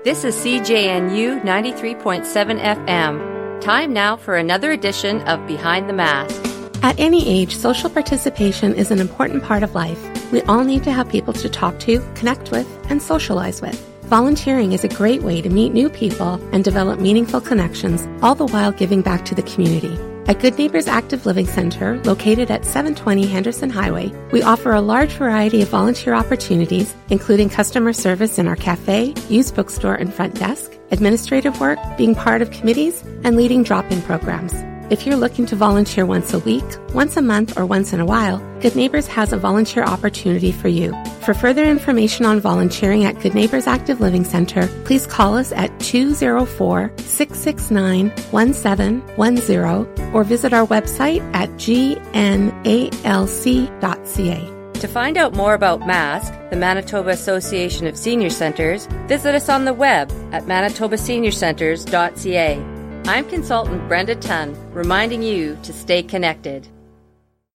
This is CJNU 93.7 FM. Time now for another edition of Behind the Mask. At any age, social participation is an important part of life. We all need to have people to talk to, connect with, and socialize with. Volunteering is a great way to meet new people and develop meaningful connections, all the while giving back to the community. At Good Neighbors Active Living Center, located at 720 Henderson Highway, we offer a large variety of volunteer opportunities, including customer service in our cafe, used bookstore and front desk, administrative work, being part of committees, and leading drop-in programs. If you're looking to volunteer once a week, once a month, or once in a while, Good Neighbors has a volunteer opportunity for you. For further information on volunteering at Good Neighbors Active Living Center, please call us at 204-669-1710 or visit our website at gnalc.ca. To find out more about MASC, the Manitoba Association of Senior Centres, visit us on the web at manitobaseniorcenters.ca. I'm consultant Brenda Tunn, reminding you to stay connected.